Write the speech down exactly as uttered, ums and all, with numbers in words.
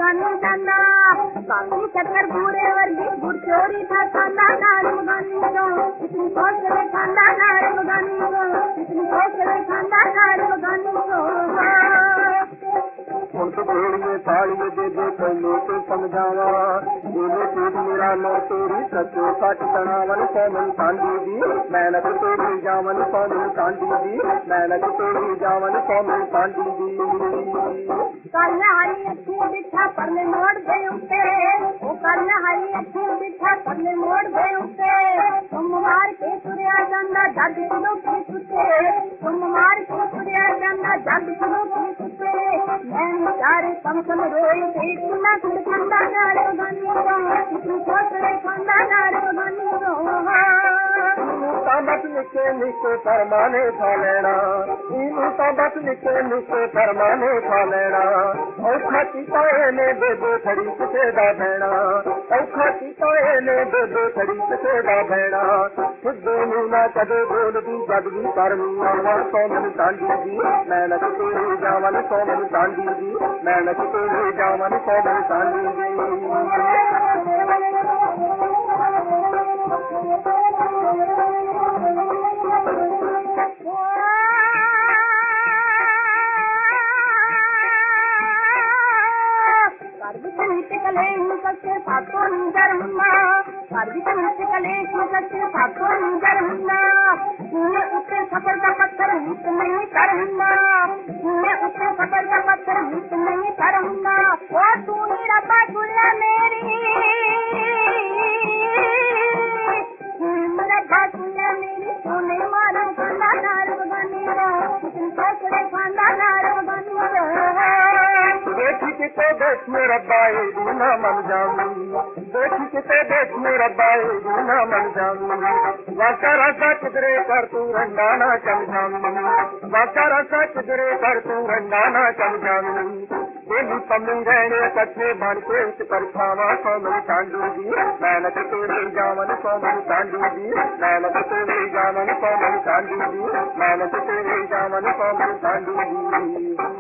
बगानी जाना बाकी चक्कर बूढ़े वर्गी गुड़ चोरी था खाना नार बगानी को इतनी सोच ले खाना नार बगानी को इतनी सोच ले खाना नार बगानी को ਹੁਣ ਤੋਂ ਢੋਲੀਏ ਤਾਲੀਏ ਦੇ ਦੇ ਤੈਨੂੰ ਤੇ ਸਮਝਾਵਾ ਇਹਨੇ ਤੂੰ ਮੇਰਾ ਨੋ ਤੇਰੀ ਸੱਚੋ ਸੱਚ ਤਣਾਵਨ ਸੋਮਨ ਸਾਂਢੀ ਦੀ ਮੈਂ ਨਕ ਤੇਰੀ ਜਾਵਨ ਸੋਮਨ ਸਾਂਢੀ ਦੀ ਮੈਂ ਨਕ ਤੇਰੀ ਜਾਵਨ ਸੋਮਨ ਸਾਂਢੀ ਦੀ ਕਾਲਿਆ ਹਰੀ ਅੱਖੀ ਬਿਠਾ ਪਰਨੇ ਮੋੜ ਦੇ ਉੱਤੇ ਉਹ ਕਾਲਿਆ ਹਰੀ ਅੱਖੀ ਬਿਠਾ ਪਰਨੇ ਮੋੜ ਦੇ ਉੱਤੇ ਤੁਮ ਮਾਰ ਕੇ ਤੁਰਿਆ ਜਾਂਦਾ ਜੱਗ ਕਿਲੋ ਕੀ ਸੁੱਤੇ ਤੁਮ ਮਾਰ ਕੇ ਤੁਰਿਆ ਜਾਂਦਾ ਜੱਗ ਕਿਲੋ ਕੀ ਸੁੱਤੇ ਮੈਂ ਚਾਰੇ ਪੰਖਲ ਰੋਈ ਤੇ ਕੁਨਾ ਕੁੜ ਖੰਡਾ ਨਾਰ ਬਗਾਨੀ ਕੋ ਤੂੰ ਸੋਚਲੇ ਖੰਡਾ ਨਾਰ ਬਗਾਨੀ ਕੋ ਤਾਂ ਬਸ ਨਿੱਕੇ ਨਿੱਕੇ ਫਰਮਾਨੇ ਖਾ ਲੈਣਾ ਇਹਨੂੰ ਤਾਂ ਬਸ ਨਿੱਕੇ ਨਿੱਕੇ ਫਰਮਾਨੇ ਖਾ ਲੈਣਾ ਔਖਾ ਕੀਤਾ ਇਹਨੇ ਬੇਬੇ ਖੜੀ ਕਿਸੇ ਦਾ ਬਹਿਣਾ ਔਖਾ ਕੀਤਾ ਇਹਨੇ ਬੇਬੇ ਖੜੀ ਕਿਸੇ ਦਾ ਬਹਿਣਾ ਸਿੱਧੇ ਨੂੰ ਨਾ ਕਦੇ ਬੋਲਦੀ ਜਦ ਵੀ ਕਰਨੀ ਆਵਾ ਸੋਮਨ ਸਾਂਢੀ ਦੀ ਮੈਂ ਨਕ ਤੇਰੇ ਜਾਵਨ ਸੋਮਨ ਸਾਂਢੀ ਦੀ ਮੈਂ ਨਕ ਤੇਰੇ ਜਾਵਨ ਸੋਮਨ ਸਾਂਢੀ ਦੀ सफर का पत्थर हित नहीं करना उसे सफर का पत्थर हित नहीं करना वो तू ही रब्बा गुल्ला मेरी रब्बा गुल्ला मेरी तूने मारा खाना नार बगानी सोचले खाना नार बगानी देखी किते देख मेरा बाए ना मन जाऊं देखी किते देख मेरा बाए ना मन जाऊं वाका रासा किधरे कर तू रंगाना चल जाऊं वाका रासा किधरे कर तू रंगाना चल जाऊं बेली पम्मी रहने कच्चे बन के उस पर खावा सोमन सांढी दी मैं नक तेरे जावन सोमन सांढी दी मैं नक तेरे जावन सोमन सांढी दी मैं नक तेरे जावन सोमन सांढी दी